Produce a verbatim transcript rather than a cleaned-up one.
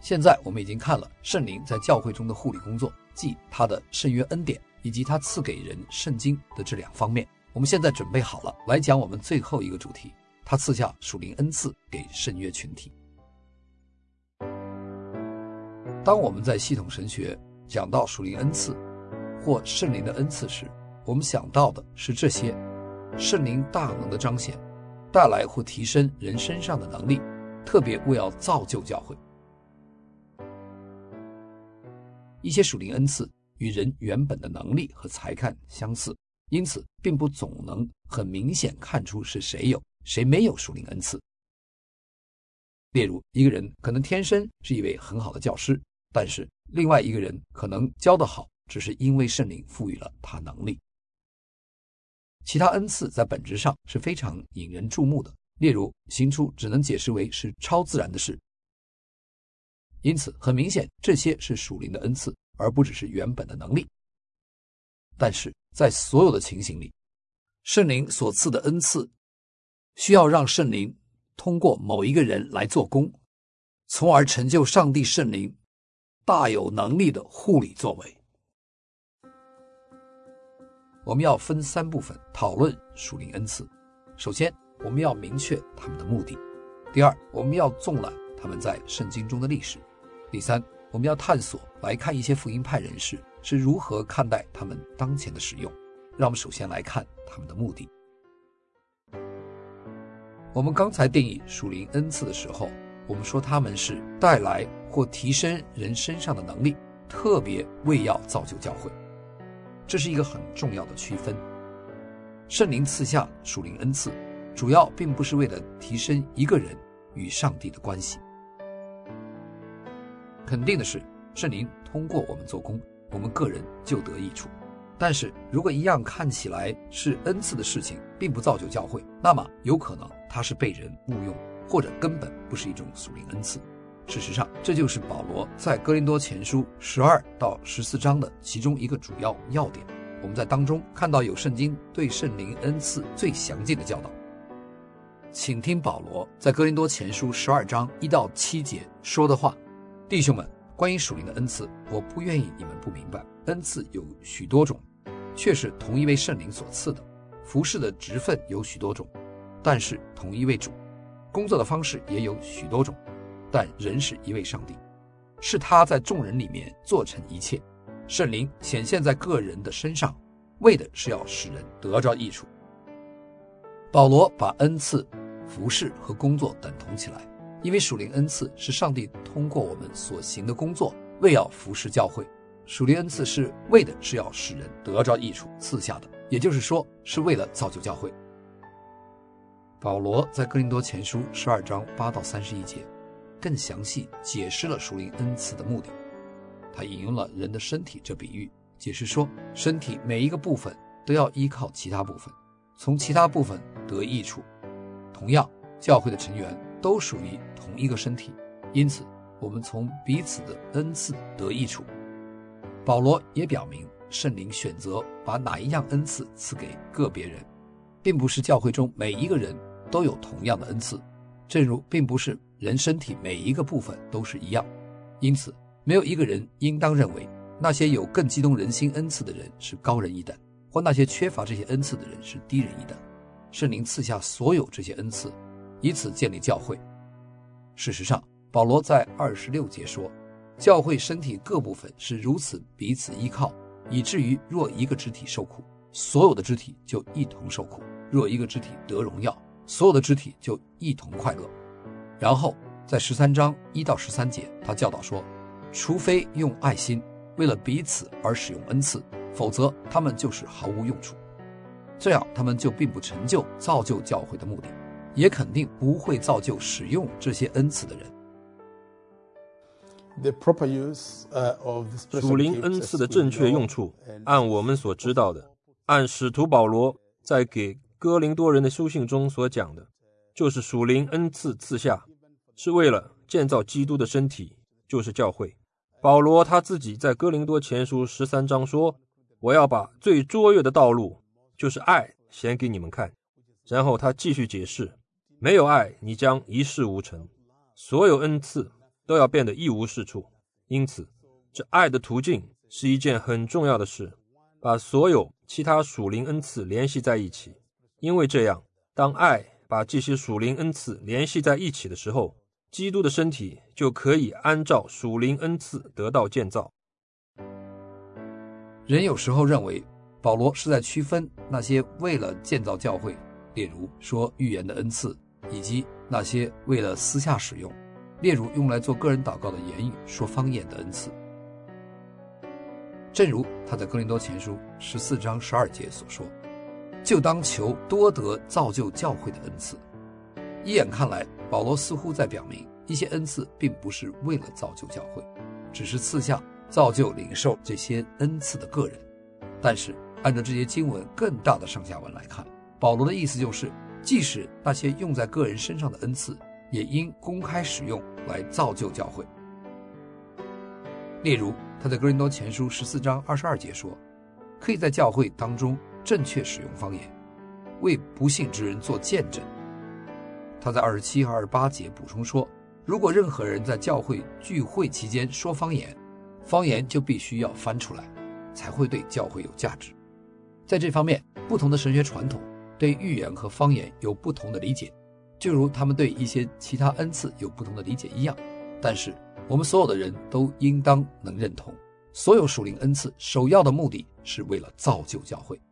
现在我们已经看了圣灵在教会中的护理工作，即他的圣约恩典以及他赐给人圣经的这两方面。我们现在准备好了来讲我们最后一个主题，他赐下属灵恩赐给圣约群体。当我们在系统神学讲到属灵恩赐或圣灵的恩赐时，我们想到的是这些：圣灵大能的彰显，带来或提升人身上的能力，特别为要造就教会。一些属灵恩赐与人原本的能力和才干相似，因此并不总能很明显看出是谁有谁没有属灵恩赐。例如，一个人可能天生是一位很好的教师，但是另外一个人可能教得好，只是因为圣灵赋予了他能力。其他恩赐在本质上是非常引人注目的，例如行出只能解释为是超自然的事。因此很明显，这些是属灵的恩赐，而不只是原本的能力。但是在所有的情形里，圣灵所赐的恩赐需要让圣灵通过某一个人来做工，从而成就上帝圣灵大有能力的护理作为。我们要分三部分讨论属灵恩赐。首先，我们要明确他们的目的；第二，我们要纵览他们在圣经中的历史；第三，我们要探索来看一些福音派人士是如何看待他们当前的使用。让我们首先来看他们的目的。我们刚才定义属灵恩赐的时候，我们说他们是带来或提升人身上的能力，特别为要造就教会。这是一个很重要的区分。圣灵赐下属灵恩赐，主要并不是为了提升一个人与上帝的关系。肯定的是，圣灵通过我们做工，我们个人就得益处。但是如果一样看起来是恩赐的事情并不造就教会，那么有可能它是被人误用，或者根本不是一种属灵恩赐。事实上，这就是保罗在哥林多前书十二到十四章的其中一个主要要点。我们在当中看到有圣经对圣灵恩赐最详尽的教导。请听保罗在哥林多前书十二章一到七节说的话：弟兄们，关于属灵的恩赐，我不愿意你们不明白。恩赐有许多种，却是同一位圣灵所赐的；服事的职分有许多种，但是同一位主；工作的方式也有许多种，但仍是一位上帝。是他在众人里面做成一切，圣灵显现在个人的身上，为的是要使人得着益处。保罗把恩赐、服事和工作等同起来，因为属灵恩赐是上帝通过我们所行的工作，为要服事教会。属灵恩赐是为的是要使人得着益处赐下的，也就是说是为了造就教会。保罗在哥林多前书十二章八到三十一节更详细解释了属灵恩赐的目的。他引用了人的身体这比喻，解释说身体每一个部分都要依靠其他部分，从其他部分得益处。同样，教会的成员都属于同一个身体，因此我们从彼此的恩赐得益处。保罗也表明，圣灵选择把哪一样恩赐赐给个别人，并不是教会中每一个人都有同样的恩赐，正如并不是人身体每一个部分都是一样。因此没有一个人应当认为那些有更激动人心恩赐的人是高人一等，或那些缺乏这些恩赐的人是低人一等。圣灵赐下所有这些恩赐，以此建立教会。事实上，保罗在二十六节说，教会身体各部分是如此彼此依靠，以至于若一个肢体受苦，所有的肢体就一同受苦；若一个肢体得荣耀，所有的肢体就一同快乐。然后在十三章一到十三节，他教导说，除非用爱心为了彼此而使用恩赐，否则他们就是毫无用处。这样他们就并不成就造就教会的目的，也肯定不会造就使用这些恩赐的人。 属灵恩赐的正确用处，按我们所知道的，按使徒保罗在给哥林多人的书信中所讲的，就是属灵恩赐赐下，是为了建造基督的身体，就是教会。保罗他自己在哥林多前书十三章说，我要把最卓越的道路，就是爱，显给你们看。然后他继续解释，没有爱，你将一事无成。所有恩赐都要变得一无是处。因此，这爱的途径是一件很重要的事，把所有其他属灵恩赐联系在一起。因为这样，当爱把这些属灵恩赐联系在一起的时候，基督的身体就可以按照属灵恩赐得到建造。 人有时候认为保罗是在区分那些为了建造教会，例如说预言的恩赐，以及那些为了私下使用，例如用来做个人祷告的言语、说方言的恩赐。正如他在哥林多前书十四章十二节所说，就当求多得造就教会的恩赐。一眼看来，保罗似乎在表明一些恩赐并不是为了造就教会，只是赐下造就领受这些恩赐的个人。但是按照这些经文更大的上下文来看，保罗的意思就是，即使那些用在个人身上的恩赐，也应公开使用来造就教会。例如他在哥林多前书十四章二十二节说，可以在教会当中正确使用方言，为不信之人做见证。他在二十七和二十八节补充说，如果任何人在教会聚会期间说方言，方言就必须要翻出来，才会对教会有价值。在这方面，不同的神学传统对预言和方言有不同的理解，就如他们对一些其他恩赐有不同的理解一样。但是我们所有的人都应当能认同，所有属灵恩赐首要的目的是为了造就教会。